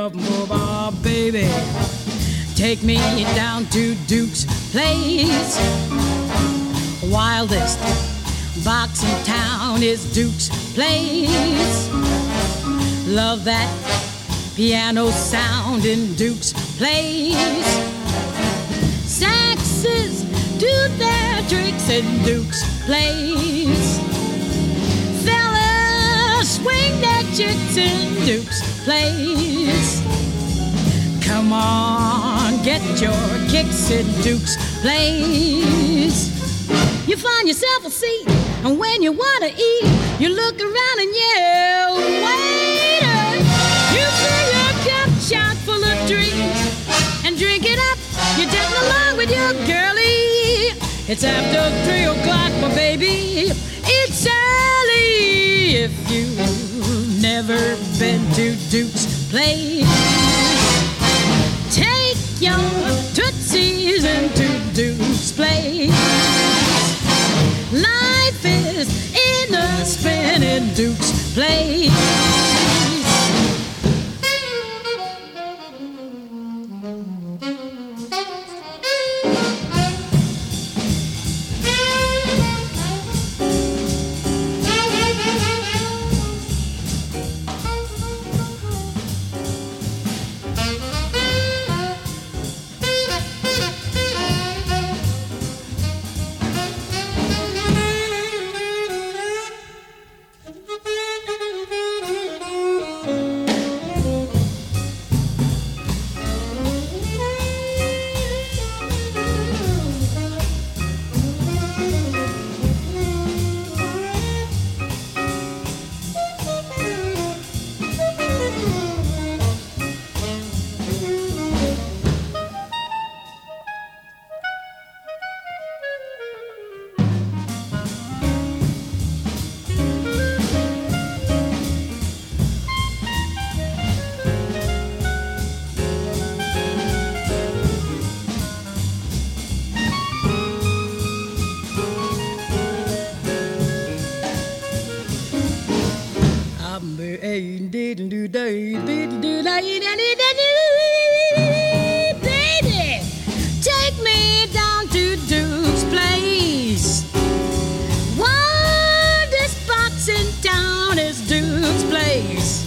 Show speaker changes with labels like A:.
A: move on, baby. Take me down to Duke's place. Wildest box in town is Duke's place. Love that piano sound in Duke's place. Saxes do their tricks in Duke's place. Fellas swing their chicks in Duke's place. Come on, get your kicks in Duke's place. You find yourself a seat, and when you want to eat, you look around and yell, waiter! You fill your cup shot full of drinks and drink it up. You're dancing along with your girlie. It's after 3 o'clock, my baby. It's early. If you've never been to Duke's place, take your tootsies into Duke's place. Life is in a spin in Duke's place. Baby, take me down to Duke's place. Wildest box in town is Duke's place.